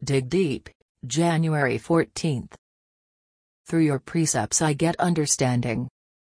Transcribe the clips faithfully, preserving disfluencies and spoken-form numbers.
Dig deep, January fourteenth. Through your precepts I get understanding.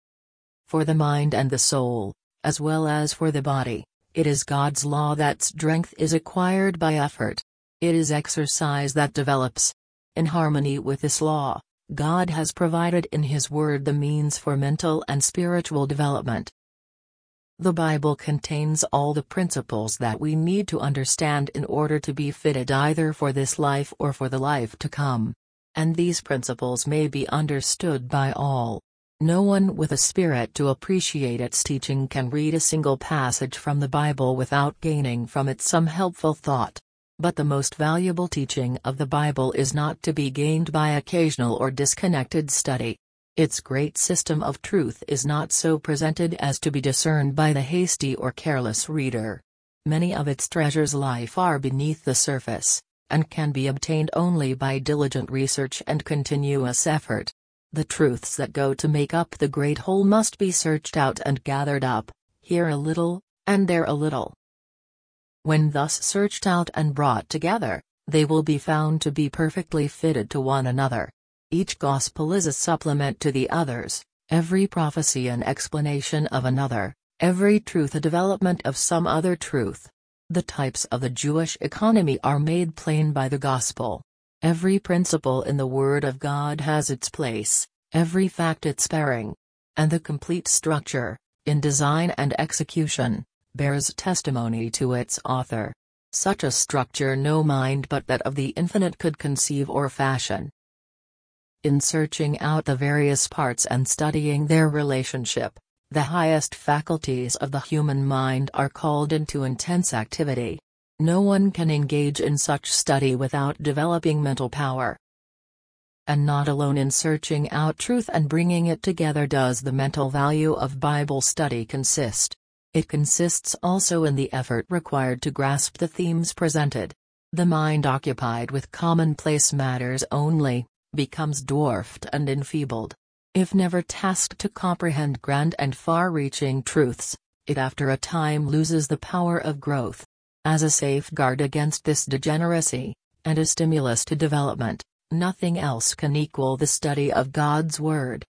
For the mind and the soul, as well as for the body, it is God's law that strength is acquired by effort. It is exercise that develops. In harmony with this law, God has provided in His Word the means for mental and spiritual development. The Bible contains all the principles that we need to understand in order to be fitted either for this life or for the life to come. And these principles may be understood by all. No one with a spirit to appreciate its teaching can read a single passage from the Bible without gaining from it some helpful thought. But the most valuable teaching of the Bible is not to be gained by occasional or disconnected study. Its great system of truth is not so presented as to be discerned by the hasty or careless reader. Many of its treasures lie far beneath the surface, and can be obtained only by diligent research and continuous effort. The truths that go to make up the great whole must be searched out and gathered up, here a little, and there a little. When thus searched out and brought together, they will be found to be perfectly fitted to one another. Each gospel is a supplement to the others, every prophecy an explanation of another, every truth a development of some other truth. The types of the Jewish economy are made plain by the gospel. Every principle in the Word of God has its place, every fact its bearing. And the complete structure, in design and execution, bears testimony to its author. Such a structure no mind but that of the Infinite could conceive or fashion. In searching out the various parts and studying their relationship, the highest faculties of the human mind are called into intense activity. No one can engage in such study without developing mental power. And not alone in searching out truth and bringing it together does the mental value of Bible study consist. It consists also in the effort required to grasp the themes presented. The mind occupied with commonplace matters only, becomes dwarfed and enfeebled. If never tasked to comprehend grand and far-reaching truths, it after a time loses the power of growth. As a safeguard against this degeneracy, and a stimulus to development, nothing else can equal the study of God's Word.